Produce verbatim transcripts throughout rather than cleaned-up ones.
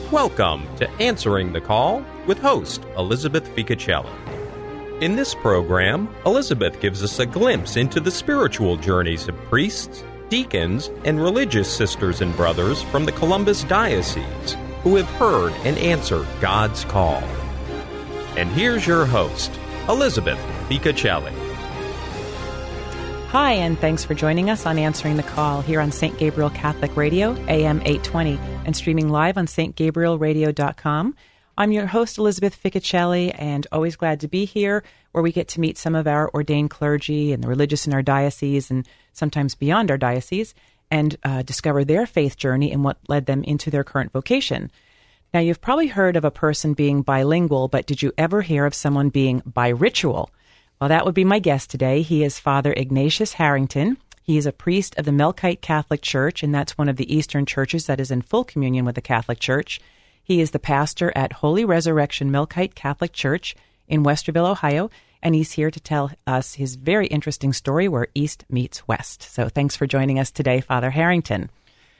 Welcome to Answering the Call with host Elizabeth Ficocelli. In this program, Elizabeth gives us a glimpse into the spiritual journeys of priests, deacons, and religious sisters and brothers from the Columbus Diocese who have heard and answered God's call. And here's your host, Elizabeth Ficocelli. Hi, and thanks for joining us on Answering the Call here on Saint Gabriel Catholic Radio, A M eight twenty, and streaming live on s t gabriel radio dot com. I'm your host, Elizabeth Ficocelli, and always glad to be here, where we get to meet some of our ordained clergy and the religious in our diocese and sometimes beyond our diocese, and uh, discover their faith journey and what led them into their current vocation. Now, you've probably heard of a person being bilingual, but did you ever hear of someone being biritual? Well, that would be my guest today. He is Father Ignatius Harrington. He is a priest of the Melkite Catholic Church, and that's one of the Eastern churches that is in full communion with the Catholic Church. He is the pastor at Holy Resurrection Melkite Catholic Church in Westerville, Ohio, and he's here to tell us his very interesting story where East meets West. So thanks for joining us today, Father Harrington.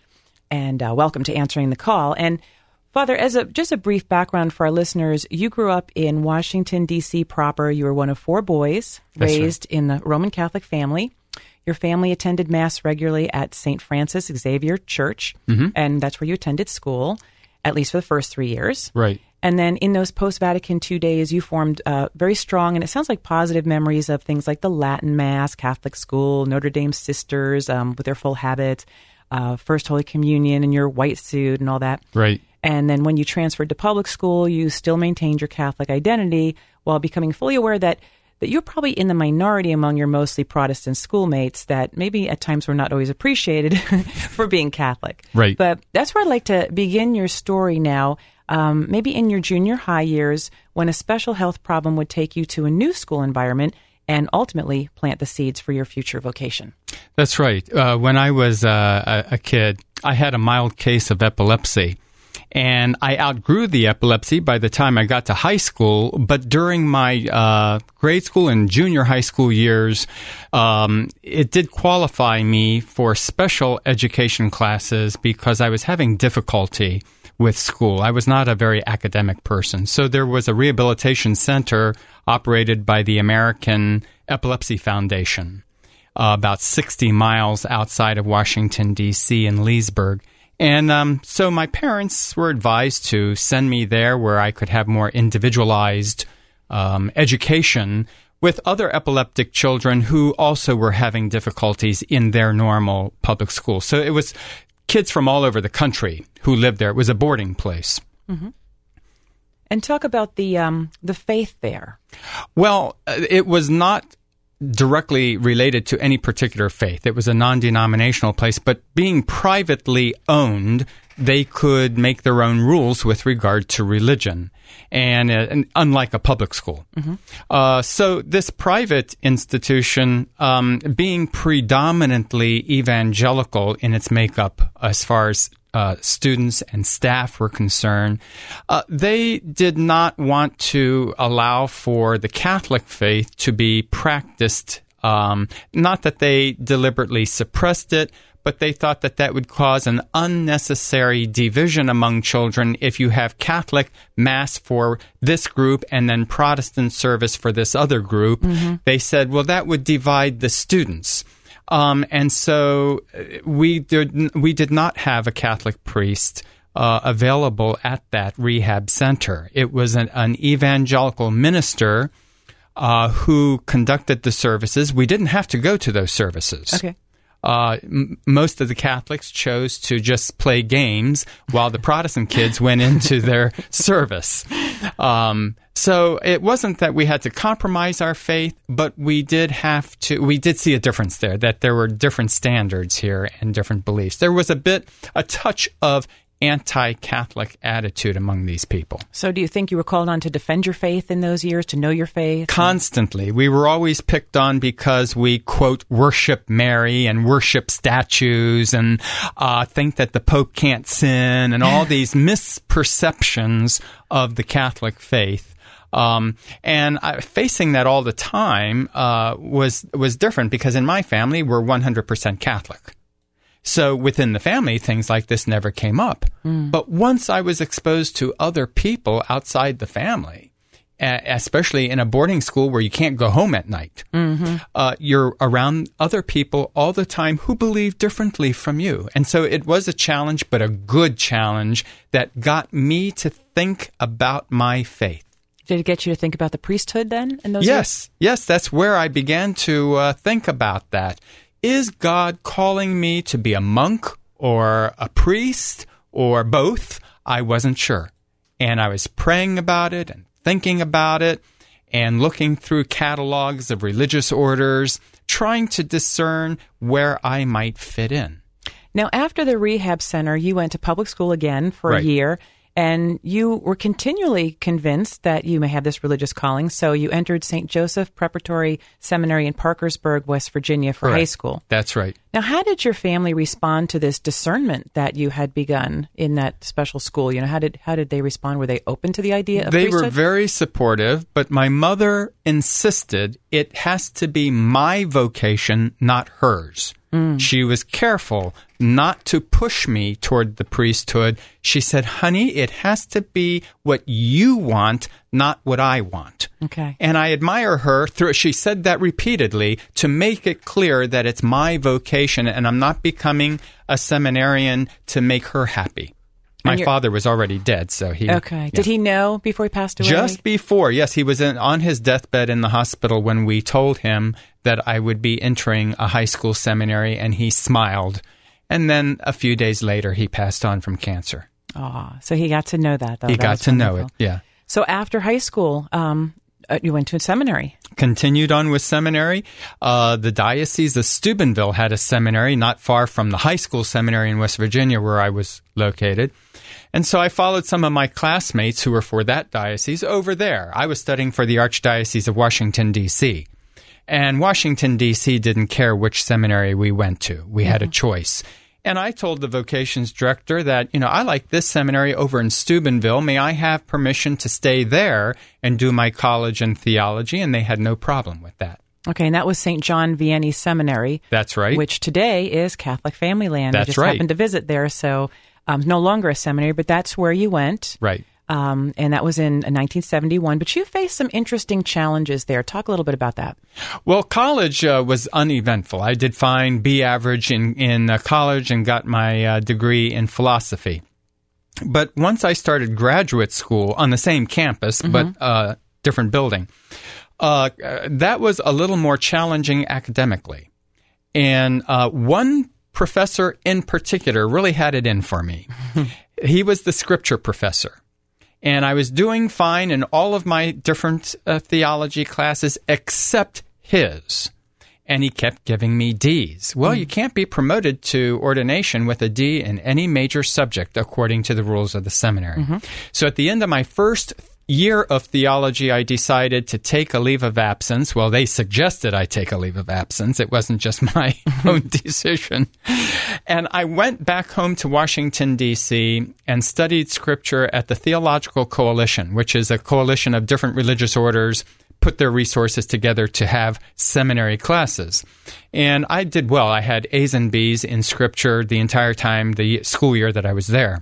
And uh, welcome to Answering the Call. And Father, as a just a brief background for our listeners, you grew up in Washington, D C proper. You were one of four boys That's raised right. in the Roman Catholic family. Your family attended Mass regularly at Saint Francis Xavier Church, Mm-hmm. and that's where you attended school, at least for the first three years. Right. And then in those post-Vatican II days, you formed uh, very strong, and it sounds like positive memories of things like the Latin Mass, Catholic school, Notre Dame sisters um, with their full habits, uh, First Holy Communion in your white suit and all that. Right. And then when you transferred to public school, you still maintained your Catholic identity while becoming fully aware that, that you're probably in the minority among your mostly Protestant schoolmates that maybe at times were not always appreciated for being Catholic. Right. But that's where I'd like to begin your story now, um, maybe in your junior high years when a special health problem would take you to a new school environment and ultimately plant the seeds for your future vocation. That's right. Uh, when I was uh, a, a kid, I had a mild case of epilepsy. And I outgrew the epilepsy by the time I got to high school. But during my uh, grade school and junior high school years, um, it did qualify me for special education classes because I was having difficulty with school. I was not a very academic person. So there was a rehabilitation center operated by the American Epilepsy Foundation, uh, about sixty miles outside of Washington, D C in Leesburg. And um, so my parents were advised to send me there where I could have more individualized um, education with other epileptic children who also were having difficulties in their normal public school. So it was kids from all over the country who lived there. It was a boarding place. Mm-hmm. And talk about the um, the faith there. Well, it was not directly related to any particular faith. It was a non-denominational place, but being privately owned, they could make their own rules with regard to religion, and, uh, and unlike a public school. Mm-hmm. Uh, so this private institution, um, being predominantly evangelical in its makeup as far as Uh, students and staff were concerned, uh, they did not want to allow for the Catholic faith to be practiced. Um, not that they deliberately suppressed it, but they thought that that would cause an unnecessary division among children if you have Catholic Mass for this group and then Protestant service for this other group. Mm-hmm. They said, well, that would divide the students. Um, and so we did, we did not have a Catholic priest uh, available at that rehab center. It was an, an evangelical minister uh, who conducted the services. We didn't have to go to those services. Okay. Uh, m- most of the Catholics chose to just play games while the Protestant kids went into their service. Um, so it wasn't that we had to compromise our faith, but we did have to, we did see a difference there, that there were different standards here and different beliefs. There was a bit, a touch of anti-Catholic attitude among these people. So do you think you were called on to defend your faith in those years, to know your faith? Constantly. We were always picked on because we, quote, worship Mary and worship statues and uh, think that the Pope can't sin and all these misperceptions of the Catholic faith. Um, and I, facing that all the time uh, was was different because in my family, we're one hundred percent Catholic. So within the family, things like this never came up. Mm. But once I was exposed to other people outside the family, especially in a boarding school where you can't go home at night, mm-hmm. uh, you're around other people all the time who believe differently from you. And so it was a challenge, but a good challenge that got me to think about my faith. Did it get you to think about the priesthood then? In those yes. years? Yes, that's where I began to uh, think about that. Is God calling me to be a monk or a priest or both? I wasn't sure. And I was praying about it and thinking about it and looking through catalogs of religious orders, trying to discern where I might fit in. Now, after the rehab center, you went to public school again for right. a year. And you were continually convinced that you may have this religious calling, so you entered Saint Joseph Preparatory Seminary in Parkersburg, West Virginia for Correct. high school. That's right. Now, how did your family respond to this discernment that you had begun in that special school? You know, how did how did they respond? Were they open to the idea of They priesthood? were very supportive, but my mother insisted it has to be my vocation, not hers. Mm. She was careful not to push me toward the priesthood. She said, honey, it has to be what you want, not what I want. Okay. And I admire her. Through, she said that repeatedly to make it clear that it's my vocation and I'm not becoming a seminarian to make her happy. My father was already dead, so he... Okay. Yeah. Did he know before he passed away? Just before, yes. He was in, on his deathbed in the hospital when we told him that I would be entering a high school seminary, and he smiled. And then a few days later, he passed on from cancer. Oh, so he got to know that, though. He that got to wonderful. know it, yeah. So after high school, um, uh, you went to a seminary. Continued on with seminary. Uh, the Diocese of Steubenville had a seminary not far from the high school seminary in West Virginia where I was located. And so I followed some of my classmates who were for that diocese over there. I was studying for the Archdiocese of Washington, D C And Washington, D C didn't care which seminary we went to. We mm-hmm. had a choice. And I told the vocations director that, you know, I like this seminary over in Steubenville. May I have permission to stay there and do my college in theology? And they had no problem with that. Okay, and that was Saint John Vianney Seminary. That's right. Which today is Catholic Family Land. That's I just right. happened to visit there, so um, no longer a seminary, but that's where you went. Right. Um, and that was in nineteen seventy-one. But you faced some interesting challenges there. Talk a little bit about that. Well, college uh, was uneventful. I did fine, B average in, in uh, college and got my uh, degree in philosophy. But once I started graduate school on the same campus, mm-hmm. but uh, different building, uh, that was a little more challenging academically. And uh, one professor in particular really had it in for me. He was the scripture professor. And I was doing fine in all of my different uh, theology classes except his. And he kept giving me D's. Well, mm. you can't be promoted to ordination with a D in any major subject according to the rules of the seminary. Mm-hmm. So at the end of my first year of theology, I decided to take a leave of absence. Well, they suggested I take a leave of absence. It wasn't just my own decision. And I went back home to Washington, D C, and studied scripture at the Theological Coalition, which is a coalition of different religious orders put their resources together to have seminary classes. And I did well. I had A's and B's in scripture the entire time, the school year that I was there.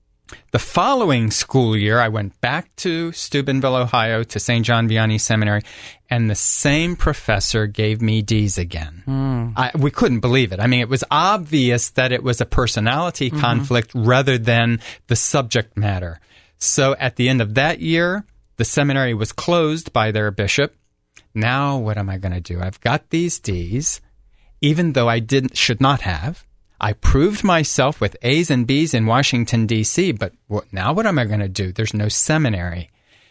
The following school year, I went back to Steubenville, Ohio, to Saint John Vianney Seminary, and the same professor gave me D's again. Mm. I, we couldn't believe it. I mean, it was obvious that it was a personality mm-hmm. conflict rather than the subject matter. So at the end of that year, the seminary was closed by their bishop. Now, what am I going to do? I've got these D's, even though I didn't should not have. I proved myself with A's and B's in Washington, D C, but what, now what am I going to do? There's no seminary.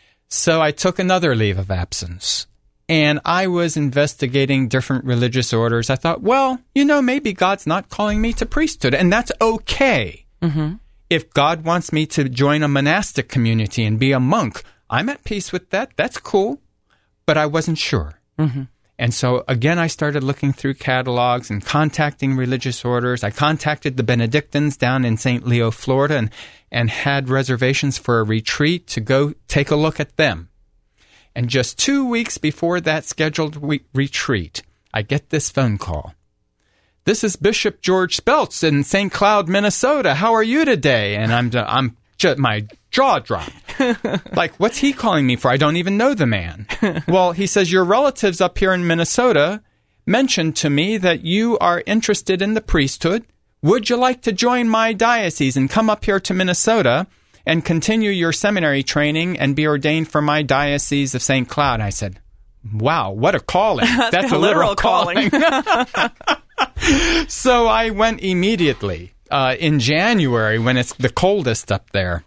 So I took another leave of absence, and I was investigating different religious orders. I thought, well, you know, maybe God's not calling me to priesthood, and that's okay. Mm-hmm. If God wants me to join a monastic community and be a monk, I'm at peace with that. That's cool, but I wasn't sure. Mm-hmm. And so, again, I started looking through catalogs and contacting religious orders. I contacted the Benedictines down in Saint Leo, Florida, and, and had reservations for a retreat to go take a look at them. And just two weeks before that scheduled we- retreat, I get this phone call. this is Bishop George Speltz in Saint Cloud, Minnesota. How are you today? And I'm, I'm just, my jaw dropped. Like, what's he calling me for? I don't even know the man. Well, he says, your relatives up here in Minnesota mentioned to me that you are interested in the priesthood. Would you like to join my diocese and come up here to Minnesota and continue your seminary training and be ordained for my diocese of Saint Cloud? I said, wow, what a calling. That's a literal calling. So I went immediately uh, in January when it's the coldest up there.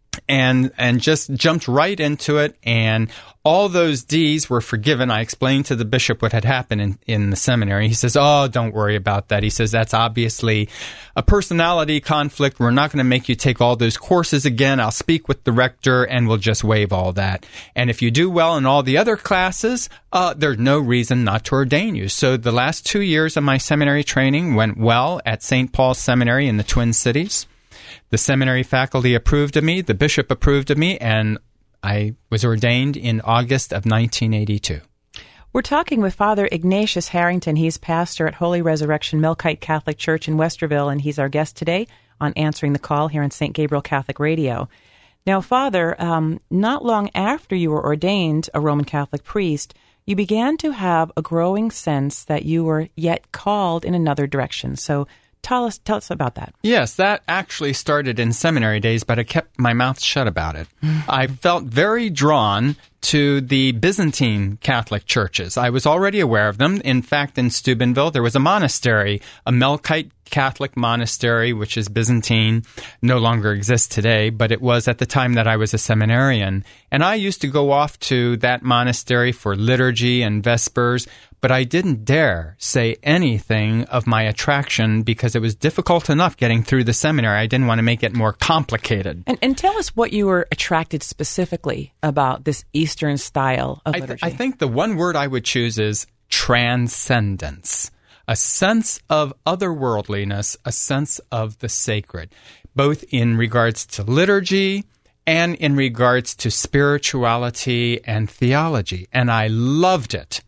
And and just jumped right into it, and all those D's were forgiven. I explained to the bishop what had happened in, in the seminary. He says, oh, don't worry about that. He says, that's obviously a personality conflict. We're not going to make you take all those courses again. I'll speak with the rector, and we'll just waive all that. And if you do well in all the other classes, uh, there's no reason not to ordain you. So the last two years of my seminary training went well at Saint Paul's Seminary in the Twin Cities. The seminary faculty approved of me, the bishop approved of me, and I was ordained in August of nineteen eighty-two. We're talking with Father Ignatius Harrington. He's pastor at Holy Resurrection Melkite Catholic Church in Westerville, and he's our guest today on Answering the Call here on Saint Gabriel Catholic Radio. Now, Father, um, not long after you were ordained a Roman Catholic priest, you began to have a growing sense that you were yet called in another direction. So Tell us, tell us about that. Yes, that actually started in seminary days, but I kept my mouth shut about it. I felt very drawn to the Byzantine Catholic churches. I was already aware of them. In fact, in Steubenville, there was a monastery, a Melkite Catholic monastery, which is Byzantine, no longer exists today, but it was at the time that I was a seminarian. And I used to go off to that monastery for liturgy and vespers, but I didn't dare say anything of my attraction because it was difficult enough getting through the seminary. I didn't want to make it more complicated. And, and tell us what you were attracted specifically about this Eastern style of I, liturgy. I think the one word I would choose is transcendence, a sense of otherworldliness, a sense of the sacred, both in regards to liturgy and in regards to spirituality and theology. And I loved it.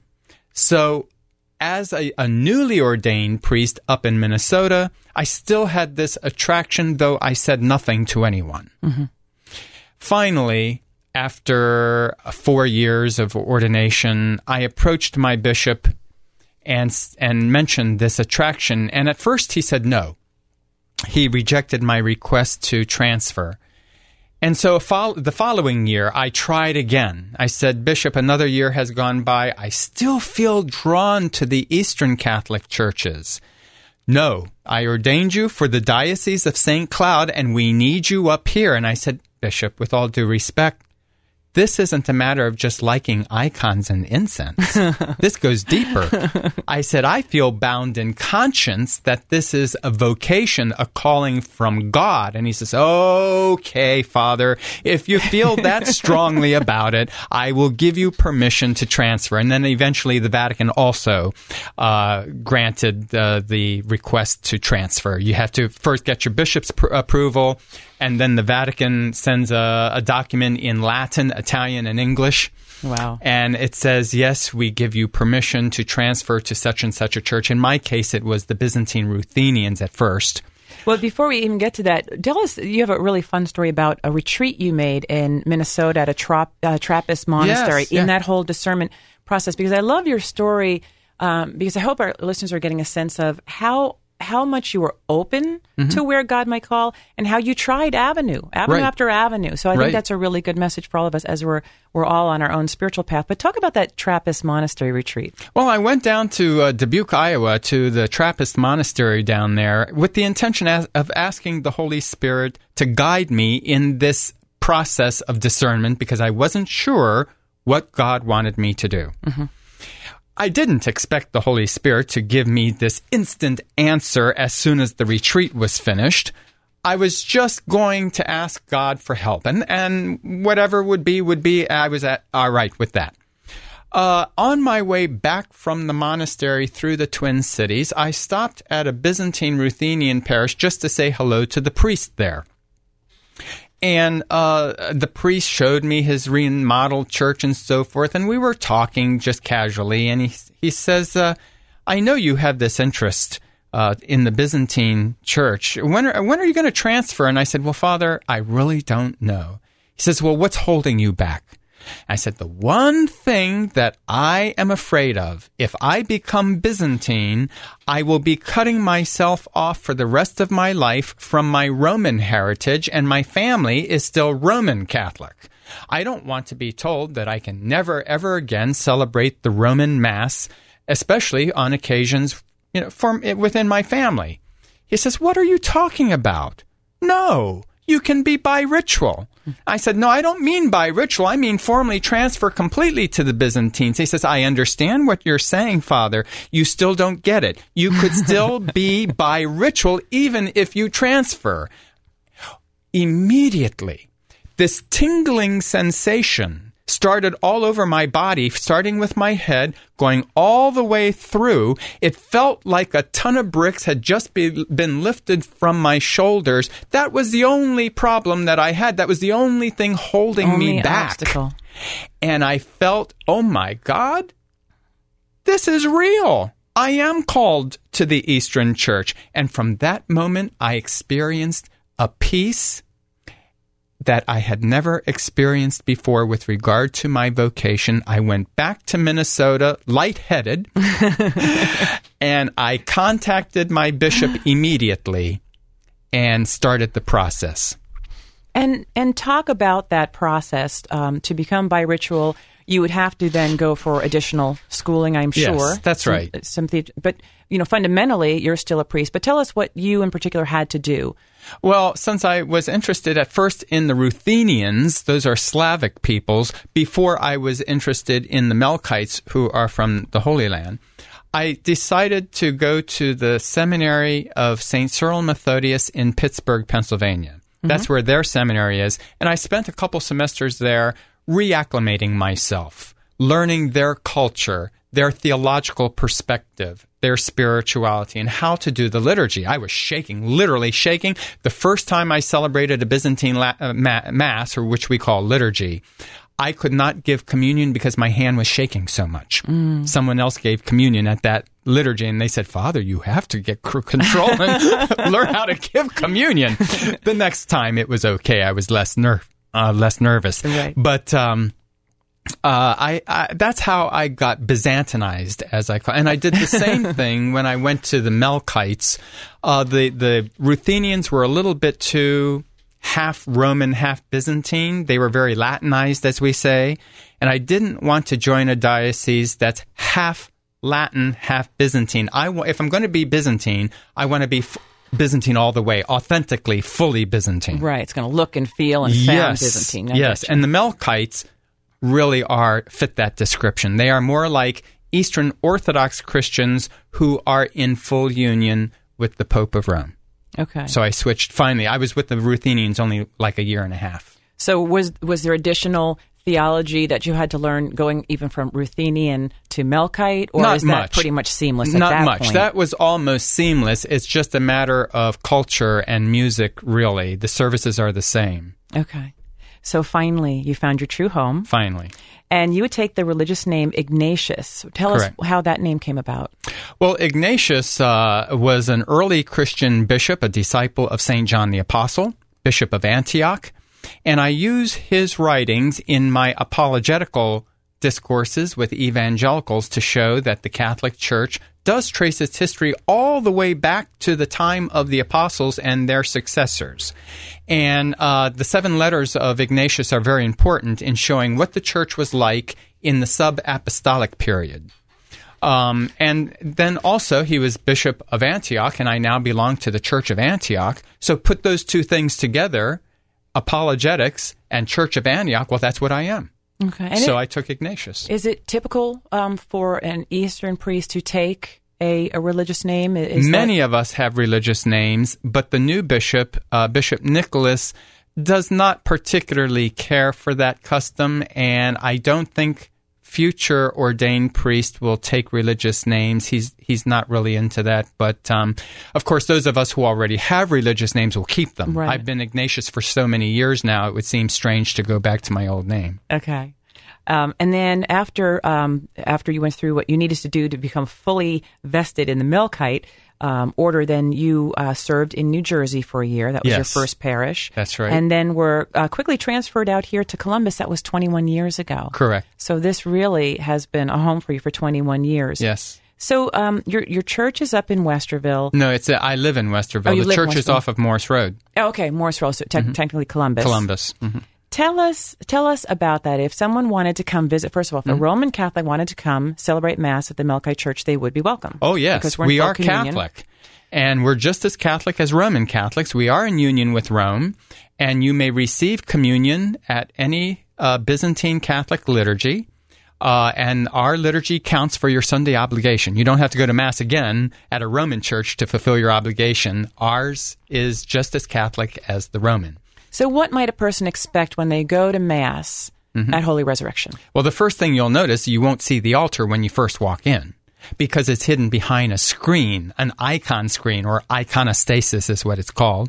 So as a, a newly ordained priest up in Minnesota, I still had this attraction, though I said nothing to anyone. Mm-hmm. Finally, after four years of ordination, I approached my bishop and and mentioned this attraction. And at first he said no. He rejected my request to transfer. And so fo- the following year, I tried again. I said, Bishop, another year has gone by. I still feel drawn to the Eastern Catholic churches. No, I ordained you for the Diocese of Saint Cloud, and we need you up here. And I said, Bishop, with all due respect, this isn't a matter of just liking icons and incense. This goes deeper. I said, I feel bound in conscience that this is a vocation, a calling from God. And he says, okay, Father, if you feel that strongly about it, I will give you permission to transfer. And then eventually the Vatican also uh, granted uh, the request to transfer. You have to first get your bishop's pr- approval, and then the Vatican sends a, a document in Latin, Italian, and English. Wow. And it says, yes, we give you permission to transfer to such and such a church. In my case, it was the Byzantine Ruthenians at first. Well, before we even get to that, tell us, you have a really fun story about a retreat you made in Minnesota at a Trop, uh, Trappist monastery yes, in yeah. that whole discernment process. Because I love your story, um, because I hope our listeners are getting a sense of how how much you were open mm-hmm. to where God might call, and how you tried avenue, avenue right. after avenue. So I right. think that's a really good message for all of us as we're we're all on our own spiritual path. But talk about that Trappist monastery retreat. Well, I went down to uh, Dubuque, Iowa, to the Trappist monastery down there with the intention as, of asking the Holy Spirit to guide me in this process of discernment, because I wasn't sure what God wanted me to do. Mm-hmm. I didn't expect the Holy Spirit to give me this instant answer as soon as the retreat was finished. I was just going to ask God for help, and, and whatever would be, would be. I was at, all right with that. Uh, on my way back from the monastery through the Twin Cities, I stopped at a Byzantine Ruthenian parish just to say hello to the priest there. And uh, the priest showed me his remodeled church and so forth, and we were talking just casually, and he he says, uh, I know you have this interest uh, in the Byzantine church. When are, when are you going to transfer? And I said, well, Father, I really don't know. He says, well, what's holding you back? I said, the one thing that I am afraid of, if I become Byzantine, I will be cutting myself off for the rest of my life from my Roman heritage, and my family is still Roman Catholic. I don't want to be told that I can never, ever again celebrate the Roman Mass, especially on occasions, you know, from within my family. He says, what are you talking about? No. You can be by ritual. I said, no, I don't mean by ritual. I mean formally transfer completely to the Byzantines. He says, I understand what you're saying, Father. You still don't get it. You could still be by ritual even if you transfer. Immediately, this tingling sensation started all over my body, starting with my head, going all the way through. It felt like a ton of bricks had just be, been lifted from my shoulders. That was the only problem that I had. That was the only thing holding only me back. Obstacle. And I felt, oh my God, this is real. I am called to the Eastern Church. And from that moment, I experienced a peace that I had never experienced before with regard to my vocation. I went back to Minnesota lightheaded, and I contacted my bishop immediately and started the process. And and talk about that process. Um, to become bi-ritual, you would have to then go for additional schooling, I'm yes, sure. That's some, right. Some the- but, you know, fundamentally, you're still a priest. But tell us what you in particular had to do. Well, since I was interested at first in the Ruthenians, those are Slavic peoples, before I was interested in the Melkites, who are from the Holy Land, I decided to go to the seminary of Saint Cyril and Methodius in Pittsburgh, Pennsylvania. Mm-hmm. That's where their seminary is. And I spent a couple semesters there reacclimating myself, learning their culture, their theological perspective, their spirituality, and how to do the liturgy. I was shaking, literally shaking. The first time I celebrated a Byzantine la- uh, ma- Mass, or which we call liturgy, I could not give communion because my hand was shaking so much. Mm. Someone else gave communion at that liturgy, and they said, Father, you have to get c- control and learn how to give communion. The next time it was okay. I was less, ner- uh, less nervous. Right. But um, uh, I, I that's how I got Byzantinized, as I call it. And I did the same thing when I went to the Melkites. Uh, the, the Ruthenians were a little bit too half Roman, half Byzantine. They were very Latinized, as we say. And I didn't want to join a diocese that's half Latin, half Byzantine. I w- if I'm going to be Byzantine, I want to be f- Byzantine all the way, authentically, fully Byzantine. Right. It's going to look and feel and sound yes, Byzantine. I yes. gotcha. And the Melkites really are fit that description. They are more like Eastern Orthodox Christians who are in full union with the Pope of Rome. Okay. So I switched finally. I was with the Ruthenians only like a year and a half. So was was there additional theology that you had to learn going even from Ruthenian to Melkite, or Not is that much. pretty much seamless at Not that much. point? That was almost seamless. It's just a matter of culture and music, really. The services are the same. Okay. So finally, you found your true home. Finally. And you would take the religious name Ignatius. Tell Correct. us how that name came about. Well, Ignatius uh, was an early Christian bishop, a disciple of Saint John the Apostle, Bishop of Antioch. And I use his writings in my apologetical discourses with evangelicals to show that the Catholic Church does trace its history all the way back to the time of the apostles and their successors. And uh, the seven letters of Ignatius are very important in showing what the church was like in the sub-apostolic period. Um, and then also he was Bishop of Antioch, and I now belong to the Church of Antioch. So put those two things together, apologetics and Church of Antioch, well, that's what I am. Okay. And so it, I took Ignatius. Is it typical um, for an Eastern priest to take a, a religious name? Is Many that... of us have religious names, but the new bishop, uh, Bishop Nicholas, does not particularly care for that custom, and I don't think future ordained priest will take religious names. He's he's not really into that. But, um, of course, those of us who already have religious names will keep them. Right. I've been Ignatius for so many years now, it would seem strange to go back to my old name. Okay. Um, and then after um, after you went through what you needed to do to become fully vested in the Melkite, um, order, then you uh, served in New Jersey for a year. That was Yes. your first parish. That's right. And then were uh, quickly transferred out here to Columbus. That was twenty-one years ago. Correct. So this really has been a home for you for twenty-one years. Yes. So um, your your church is up in Westerville. No, it's a, I live in Westerville. Oh, you the live in church is Westerville. off of Morse Road, Oh, okay, Morse Road, so te- Mm-hmm. technically Columbus. Columbus. Mhm. Tell us, tell us about that. If someone wanted to come visit, first of all, if a Mm-hmm. Roman Catholic wanted to come celebrate Mass at the Melkite Church, they would be welcome. Oh, yes. Because we're in We full are communion. Catholic. And we're just as Catholic as Roman Catholics. We are in union with Rome. And you may receive communion at any uh, Byzantine Catholic liturgy. Uh, and our liturgy counts for your Sunday obligation. You don't have to go to Mass again at a Roman church to fulfill your obligation. Ours is just as Catholic as the Roman. So what might a person expect when they go to Mass Mm-hmm. at Holy Resurrection? Well, the first thing you'll notice, you won't see the altar when you first walk in because it's hidden behind a screen, an icon screen, or iconostasis is what it's called.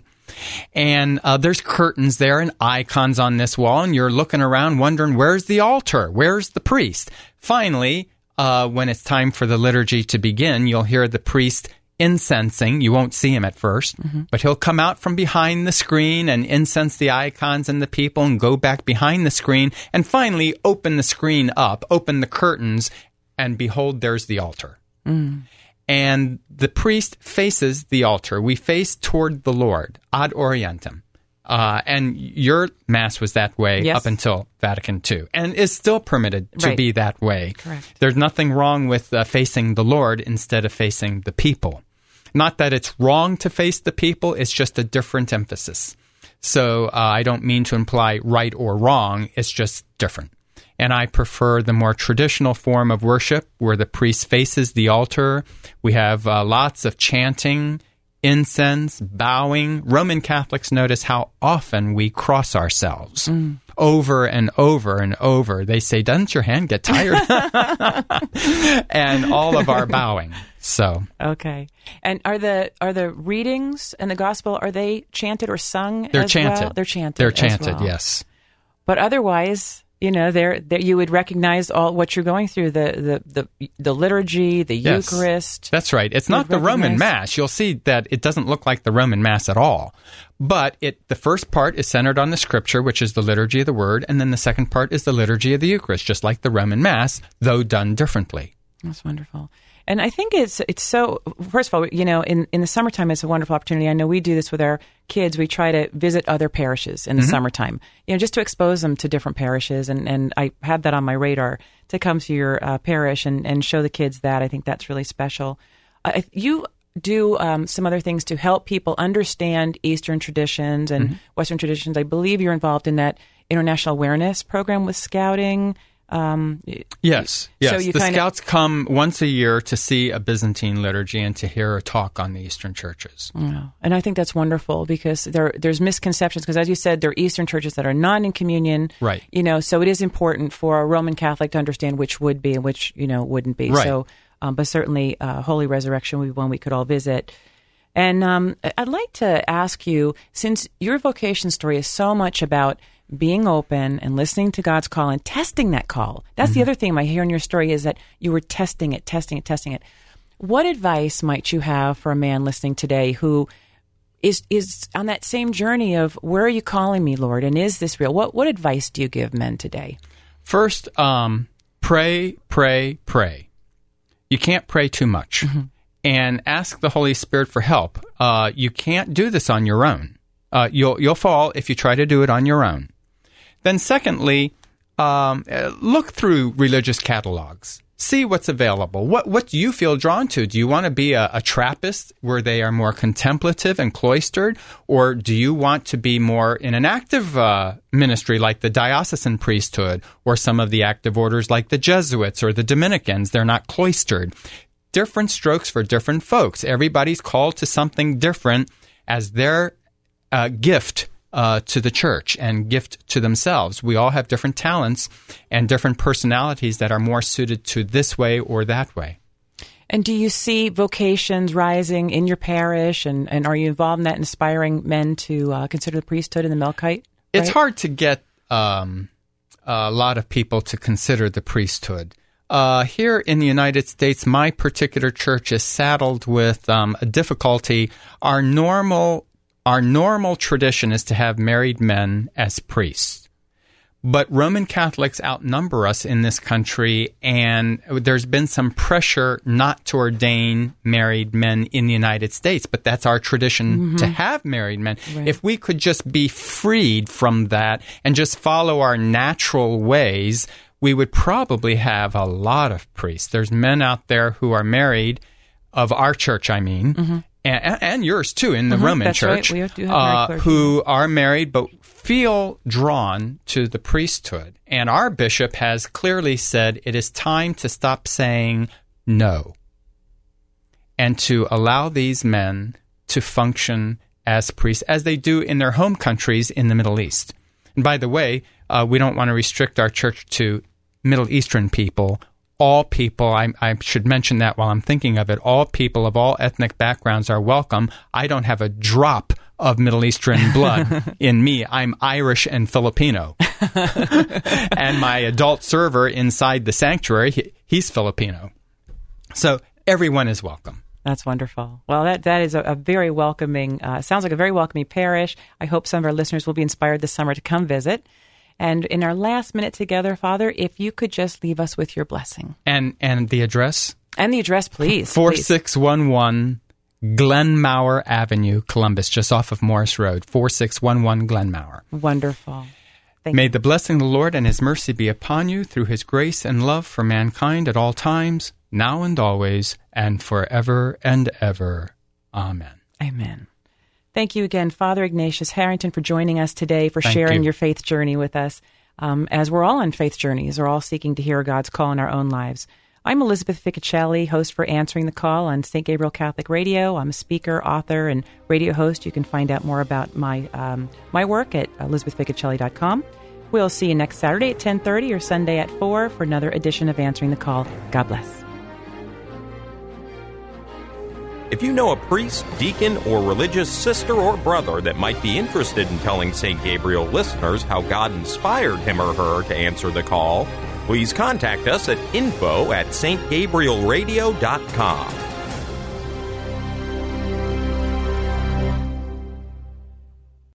And uh, there's curtains there and icons on this wall, and you're looking around wondering, where's the altar? Where's the priest? Finally, uh, when it's time for the liturgy to begin, you'll hear the priest incensing. You won't see him at first, mm-hmm. but he'll come out from behind the screen and incense the icons and the people and go back behind the screen and finally open the screen up, open the curtains, and behold, there's the altar. Mm. And the priest faces the altar. We face toward the Lord, ad orientem. Uh, and your Mass was that way Yes. up until Vatican Two, and is still permitted to Right. be that way. Correct. There's nothing wrong with uh, facing the Lord instead of facing the people. Not that it's wrong to face the people, it's just a different emphasis. So uh, I don't mean to imply right or wrong, it's just different. And I prefer the more traditional form of worship where the priest faces the altar. We have uh, lots of chanting, incense, bowing. Roman Catholics notice how often we cross ourselves mm. over and over and over. They say, doesn't your hand get tired? And all of our bowing. So Okay. And are the are the readings and the gospel, are they chanted or sung they're as chanted. well? They're chanted. They're as chanted, well. yes. But otherwise, you know, there there you would recognize all what you're going through, the the the, the liturgy, the Yes. Eucharist. That's right. It's You not the Roman recognize- Mass. You'll see that it doesn't look like the Roman Mass at all. But it the first part is centered on the Scripture, which is the liturgy of the Word, and then the second part is the liturgy of the Eucharist, just like the Roman Mass, though done differently. That's wonderful. And I think it's it's so, first of all, you know, in, in the summertime, it's a wonderful opportunity. I know we do this with our kids. We try to visit other parishes in the Mm-hmm. summertime, you know, just to expose them to different parishes. And, and I had that on my radar to come to your uh, parish and, and show the kids that. I think that's really special. Uh, you do um, some other things to help people understand Eastern traditions and Mm-hmm. Western traditions. I believe you're involved in that international awareness program with Scouting. Um, Yes, yes. So you the kinda- Scouts come once a year to see a Byzantine liturgy and to hear a talk on the Eastern churches. Wow. And I think that's wonderful because there there's misconceptions because, as you said, there are Eastern churches that are not in communion. Right. You know, so it is important for a Roman Catholic to understand which would be and which, you know, wouldn't be. Right. So, um, but certainly uh, Holy Resurrection would be one we could all visit. And um, I'd like to ask you, since your vocation story is so much about being open and listening to God's call and testing that call. That's Mm-hmm. the other thing I hear in your story is that you were testing it, testing it, testing it. What advice might you have for a man listening today who is is on that same journey of where are you calling me, Lord, and is this real? What what advice do you give men today? First, um, pray, pray, pray. You can't pray too much. Mm-hmm. And ask the Holy Spirit for help. Uh, you can't do this on your own. Uh, you'll you'll fall if you try to do it on your own. Then secondly, um, uh, look through religious catalogs. See what's available. What what do you feel drawn to? Do you want to be a, a Trappist where they are more contemplative and cloistered? Or do you want to be more in an active uh, ministry like the diocesan priesthood or some of the active orders like the Jesuits or the Dominicans? They're not cloistered. Different strokes for different folks. Everybody's called to something different as their uh, gift uh, to the church and gift to themselves. We all have different talents and different personalities that are more suited to this way or that way. And do you see vocations rising in your parish, and, and are you involved in that, inspiring men to uh, consider the priesthood and the Melkite? It's right? hard to get um, a lot of people to consider the priesthood. uh, here in the United States, my particular church is saddled with um, a difficulty. Our normal, our normal tradition is to have married men as priests. But Roman Catholics outnumber us in this country, and there's been some pressure not to ordain married men in the United States, but that's our tradition mm-hmm. to have married men. Right. If we could just be freed from that and just follow our natural ways, we would probably have a lot of priests. There's men out there who are married, of our church, I mean, mm-hmm. and, and yours too, in the mm-hmm. Roman that's church, right. we do have uh, clergy. who are married but feel drawn to the priesthood. And our bishop has clearly said it is time to stop saying no and to allow these men to function as priests, as they do in their home countries in the Middle East. And by the way, uh, we don't want to restrict our church to Middle Eastern people. All people, I, I should mention that while I'm thinking of it, all people of all ethnic backgrounds are welcome. I don't have a drop of Middle Eastern blood in me. I'm Irish and Filipino. And my adult server inside the sanctuary, he, he's Filipino. So everyone is welcome. That's wonderful. Well, that, that is a, a very welcoming, uh, sounds like a very welcoming parish. I hope some of our listeners will be inspired this summer to come visit. And in our last minute together, Father, if you could just leave us with your blessing. And and the address? And the address, please. four six one one Glenmauer Avenue, Columbus, just off of Morris Road. four six one one Glenmauer. Wonderful. Thank May you. the blessing of the Lord and His mercy be upon you through His grace and love for mankind at all times, now and always, and forever and ever. Amen. Amen. Thank you again, Father Ignatius Harrington, for joining us today, for Thank sharing you. your faith journey with us. Um, as we're all on faith journeys, we're all seeking to hear God's call in our own lives. I'm Elizabeth Ficocelli, host for Answering the Call on Saint Gabriel Catholic Radio. I'm a speaker, author, and radio host. You can find out more about my um, my work at elizabeth ficocelli dot com. We'll see you next Saturday at ten thirty or Sunday at four for another edition of Answering the Call. God bless. If you know a priest, deacon, or religious sister or brother that might be interested in telling Saint Gabriel listeners how God inspired him or her to answer the call, please contact us at info at st gabriel radio dot com.